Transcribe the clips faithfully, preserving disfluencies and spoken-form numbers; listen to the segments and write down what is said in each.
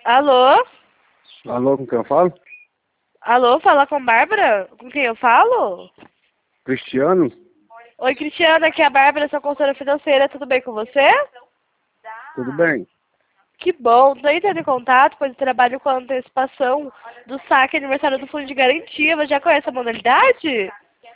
Alô? Alô, com quem eu falo? Alô, fala com Bárbara? Com quem eu falo? Cristiano? Oi, Cristiana, aqui é a Bárbara, sua consultora financeira, tudo bem com você? Tudo bem? Que bom, tô entrando em contato, pois eu trabalho com a antecipação do saque aniversário do Fundo de Garantia. Você já conhece a modalidade?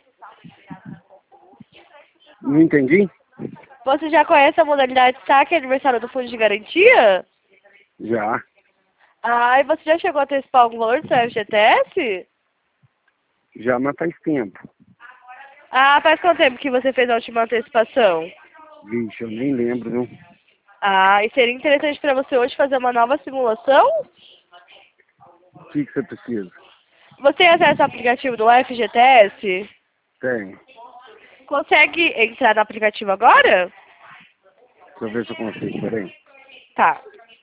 Não entendi? Você já conhece a modalidade saque aniversário do Fundo de Garantia? Já. Ah, e você já chegou a antecipar algum valor do seu F G T S? Já, mas faz tempo. Ah, faz quanto tempo que você fez a última antecipação? Vixe, eu nem lembro, não. Ah, e seria interessante para você hoje fazer uma nova simulação? O que, que você precisa? Você tem acesso ao aplicativo do F G T S? Tem. Consegue entrar no aplicativo agora? Deixa eu ver se eu consigo, peraí. Tá.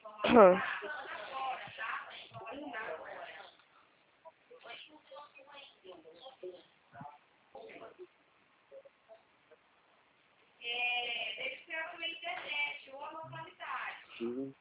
Uhum.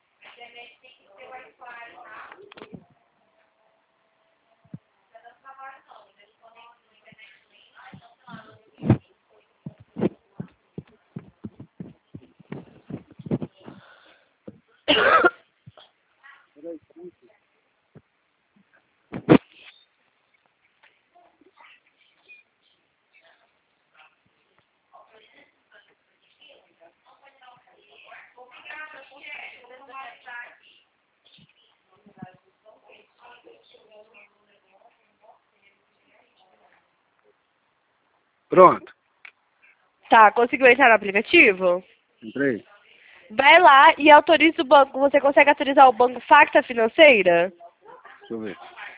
Pronto. Tá, conseguiu entrar no aplicativo? Entrei. Vai lá e autoriza o banco. Você consegue autorizar o banco Facta Financeira? Deixa eu ver.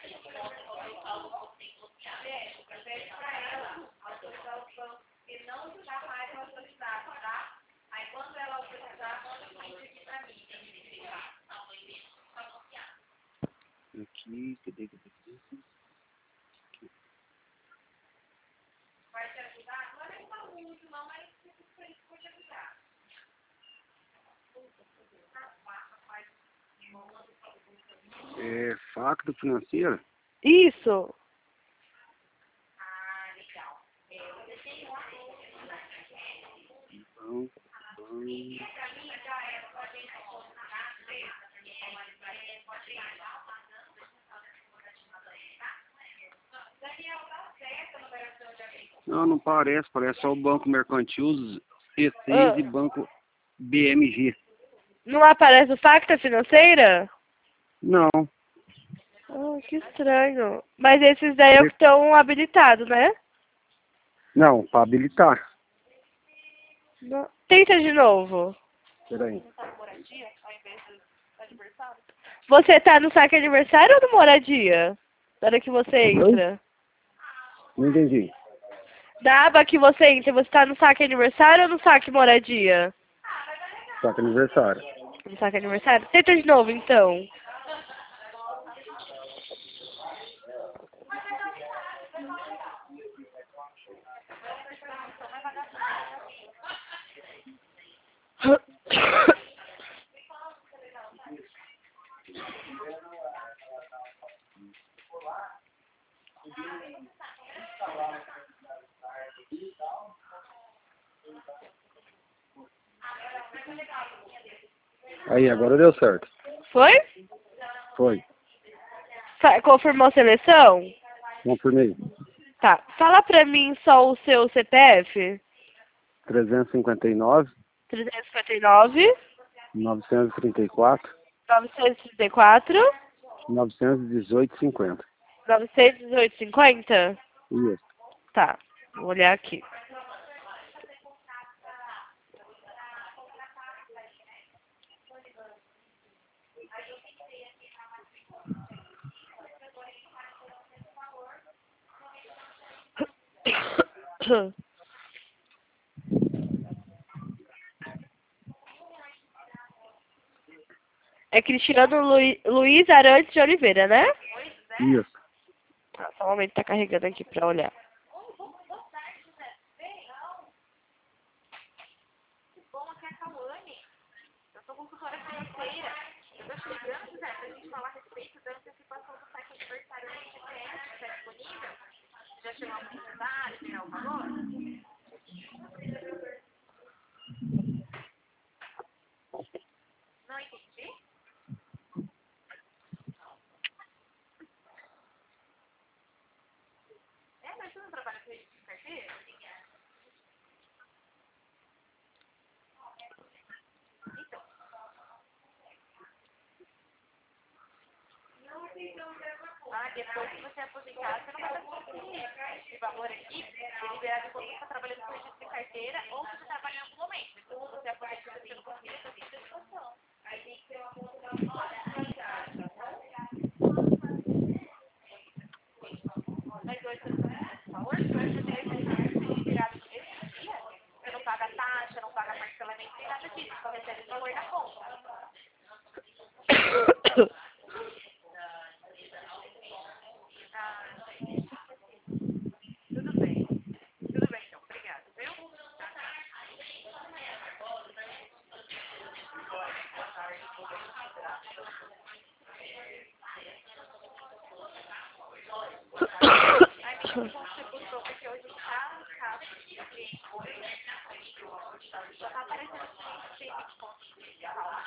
Aqui, cadê, cadê, cadê? É facto financeira? Isso. Banco, banco. Não, não parece. Parece só o Banco Mercantil, C seis Ah, e Banco B M G. não aparece o Facta Financeira? Não. Ah, que estranho. Mas esses daí é o que estão habilitados, né? Não, para habilitar. Não. Tenta de novo. Peraí. Você tá no saque aniversário ou no moradia? Na hora que você Oi? entra. Não entendi. Da aba que você entra, você tá no saque aniversário ou no saque moradia? Saca aniversário. No saque aniversário? Tenta de novo, então. Aí, agora deu certo. Foi? Foi. Fa- Confirmou a seleção? Confirmei. Tá. Fala pra mim só o seu C P F. trezentos e cinquenta e nove, trezentos e cinquenta e nove, novecentos e trinta e quatro, novecentos e trinta e quatro, novecentos e dezoito, cinquenta. novecentos e dezoito, cinquenta? Isso. Tá. Vou olhar aqui. É Cristiano Lu- Luiz Arantes de Oliveira, né? Isso. Tá, só um momento, tá carregando aqui pra olhar. Ah, depois que você aposentar, você não vai conseguir esse valor aqui, ele liberado quando você está trabalhando com registro de carteira ou se você trabalha em algum momento. Depois que você aposentar, você não conseguir fazer essa situação. Aí tem que ter uma conta da mas hoje você não tem valor, hoje você tem esse liberado esse dia, você não paga taxa, não paga parcelamento, nem nada disso, só recebe o valor da conta. Tudo bem. Tudo bem, então. Obrigada, viu? Ai, me conta você postou, porque hoje tá no caso de cliente só tá aparecendo assim, tem vinte pontos de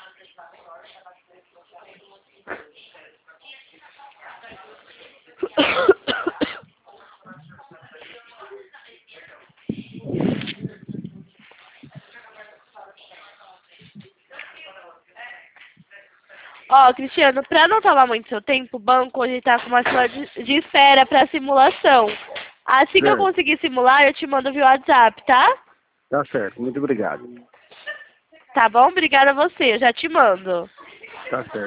Ó, Cristiano, pra não tomar muito seu tempo, o banco hoje tá com uma sala de, de espera pra simulação. Assim que eu Certo. conseguir simular, eu te mando via WhatsApp, tá? Tá certo, muito obrigado. Tá bom? Obrigada a você, eu já te mando. Tá certo.